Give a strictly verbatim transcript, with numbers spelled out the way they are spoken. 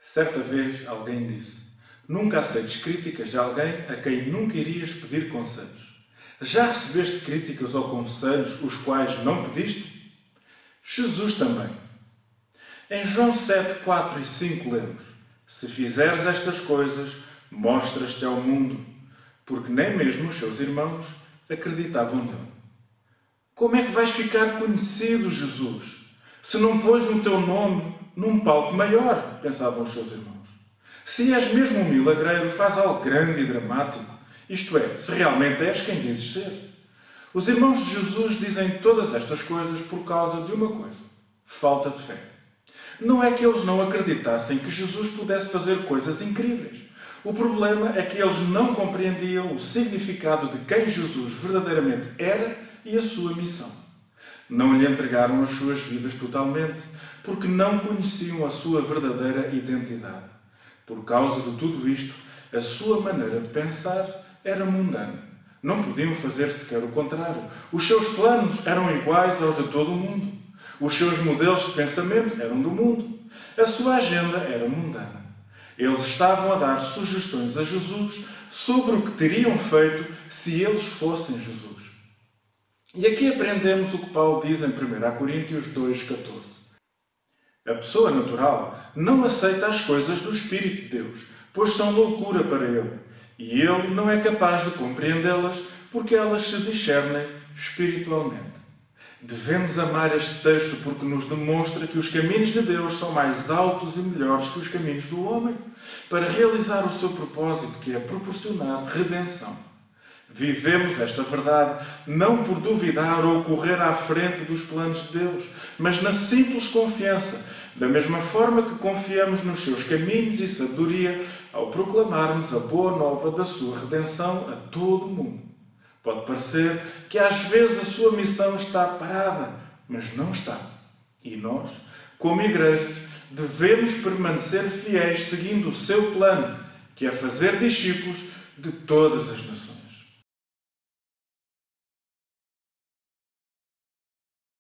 Certa vez alguém disse: nunca aceites críticas de alguém a quem nunca irias pedir conselhos. Já recebeste críticas ou conselhos os quais não pediste? Jesus também. Em João sete, quatro e cinco lemos: se fizeres estas coisas, mostras-te ao mundo, porque nem mesmo os seus irmãos acreditavam nele. Como é que vais ficar conhecido, Jesus, se não pôs o teu nome num palco maior? Pensavam os seus irmãos. Se és mesmo um milagreiro, faz algo grande e dramático, isto é, se realmente és quem dizes ser. Os irmãos de Jesus dizem todas estas coisas por causa de uma coisa: falta de fé. Não é que eles não acreditassem que Jesus pudesse fazer coisas incríveis. O problema é que eles não compreendiam o significado de quem Jesus verdadeiramente era e a sua missão. Não lhe entregaram as suas vidas totalmente, porque não conheciam a sua verdadeira identidade. Por causa de tudo isto, a sua maneira de pensar era mundana. Não podiam fazer sequer o contrário. Os seus planos eram iguais aos de todo o mundo. Os seus modelos de pensamento eram do mundo. A sua agenda era mundana. Eles estavam a dar sugestões a Jesus sobre o que teriam feito se eles fossem Jesus. E aqui aprendemos o que Paulo diz em primeira Coríntios dois, catorze. A pessoa natural não aceita as coisas do Espírito de Deus, pois são loucura para ele, e ele não é capaz de compreendê-las porque elas se discernem espiritualmente. Devemos amar este texto porque nos demonstra que os caminhos de Deus são mais altos e melhores que os caminhos do homem, para realizar o seu propósito, que é proporcionar redenção. Vivemos esta verdade não por duvidar ou correr à frente dos planos de Deus, mas na simples confiança, da mesma forma que confiamos nos seus caminhos e sabedoria ao proclamarmos a boa nova da sua redenção a todo o mundo. Pode parecer que às vezes a sua missão está parada, mas não está. E nós, como igrejas, devemos permanecer fiéis seguindo o seu plano, que é fazer discípulos de todas as nações.